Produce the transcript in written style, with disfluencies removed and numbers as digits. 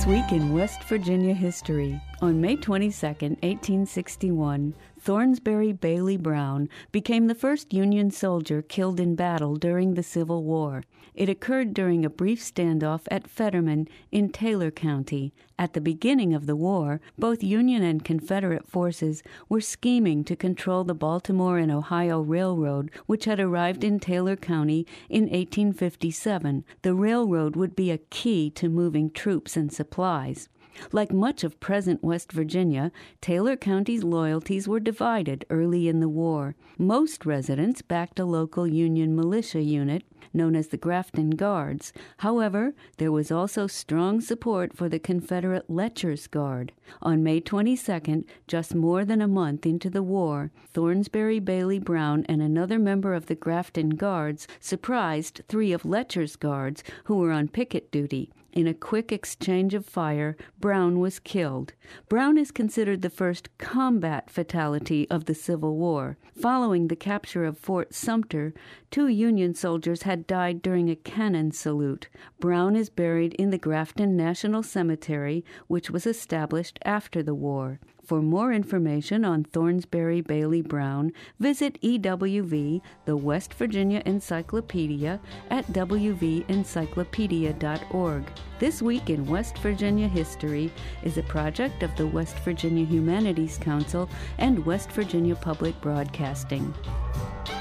This week in West Virginia history. On May 22, 1861, Thornsbury Bailey Brown became the first Union soldier killed in battle during the Civil War. It occurred during a brief standoff at Fetterman in Taylor County. At the beginning of the war, both Union and Confederate forces were scheming to control the Baltimore and Ohio Railroad, which had arrived in Taylor County in 1857. The railroad would be a key to moving troops and supplies. Like much of present West Virginia, Taylor County's loyalties were divided early in the war. Most residents backed a local Union militia unit known as the Grafton Guards. However, there was also strong support for the Confederate Letcher's Guard. On May 22nd, just more than a month into the war, Thornsbury Bailey Brown and another member of the Grafton Guards surprised 3 of Letcher's guards who were on picket duty. In a quick exchange of fire, Brown was killed. Brown is considered the first combat fatality of the Civil War. Following the capture of Fort Sumter, 2 Union soldiers had died during a cannon salute. Brown is buried in the Grafton National Cemetery, which was established after the war. For more information on Thornsbury Bailey Brown, visit EWV, the West Virginia Encyclopedia, at wvencyclopedia.org. This Week in West Virginia History is a project of the West Virginia Humanities Council and West Virginia Public Broadcasting.